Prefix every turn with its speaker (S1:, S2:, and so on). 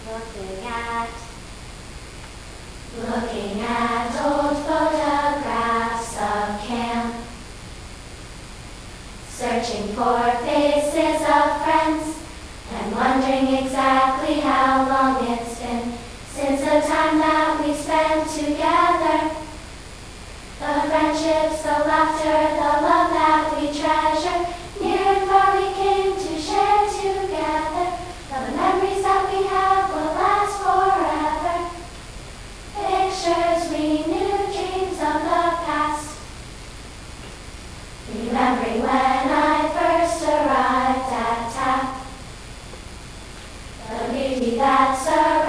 S1: Looking at old photographs of camp, searching for faces of friends, and wondering exactly how long it's been since the time that we spent together. The friendships, the laughter, the love that we treasure, near and far we came to share together. The memories that we have will last forever. Pictures we knew, dreams of the past. Remembering when I first arrived at TAP, the beauty that surrounds